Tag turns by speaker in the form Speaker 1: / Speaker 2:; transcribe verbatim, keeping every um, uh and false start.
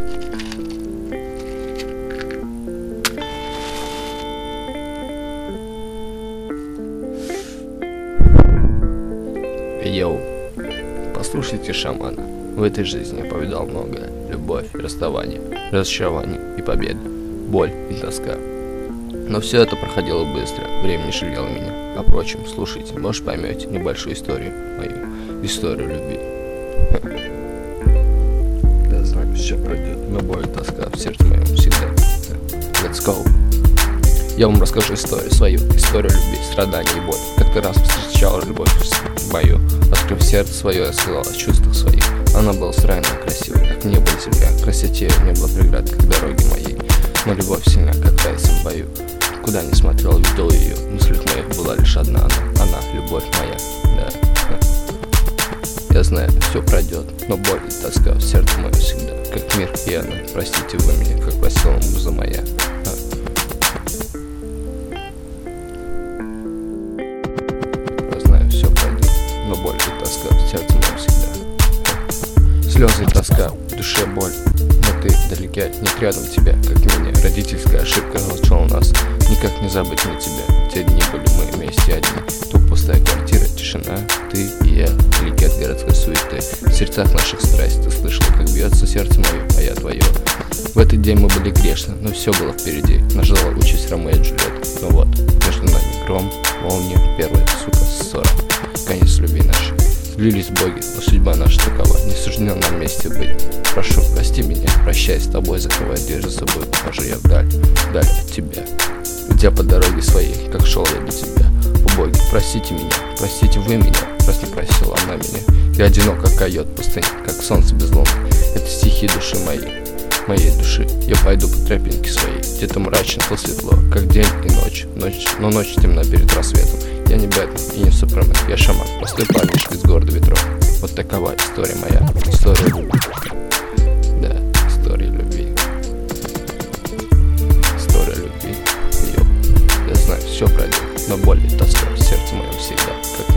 Speaker 1: Йоу, послушайте шамана. В этой жизни я повидал многое. Любовь, расставание, разочарование и победы, боль и тоска. Но все это проходило быстро, время не жалело меня. А впрочем, слушайте, может поймете небольшую историю мою, историю любви. Я знаю, все пройдет, но боль и тоска в сердце моем всегда. Let's go. Я вам расскажу историю свою, историю любви, страданий и боли. Как-то раз встречал любовь мою, открыв сердце свое, я сказал о чувствах своих. Она была странная, красивая, как небо и земля. Красоте не было преград, как дороги моей. Но любовь сильна, как в тайском бою. Куда ни смотрел, видел ее, в мыслях моих была лишь одна она. Она, любовь моя, да, да. Я знаю, все пройдет, но боль и тоска в сердце моем всегда. Как мир и она, простите вы меня, как просила муза моя. Да. Я знаю, все пройдет, но боль и тоска в сердце моем всегда. Слезы и тоска, в душе боль. Но ты вдалеке, нет рядом тебя, как меня. Родительская ошибка научила нас никак не забыть на тебя. Те дни были мы вместе одни. Тут пустая квартира, тишина, ты и я, вдалеке от городской суеты. В сердцах наших страсть ты слышала, как бьется сердце мое, а я твое. В этот день мы были грешны, но все было впереди. Нас ждала участь Ромео и Джульетты. Но вот, между нами гром, молния, первая, сука, ссора. Конец любви нашей. Злились боги, но судьба наша такова, не суждено нам вместе быть. Прошу, прости меня, прощай с тобой, закрывай дверь за собой, ухожу я вдаль, вдаль от тебя. Идя по дороге своей, как шел я до тебя. О боги, простите меня, простите вы меня, раз не просила она меня. Я одинок, как койот в пустыне, как солнце без луны. Это стихи души моей, моей души. Я пойду по тропинке своей, где-то мрачно, то светло, как день и ночь, ночь, но ночь темна перед рассветом. Я не Бэтмен и не Супермен, я шаман, простой парнишка из города ветров. Вот такова история моя, история любви. Да, история любви. История любви. Йоу. Я знаю, все пройдет, но боль и тоска в сердце моем всегда, как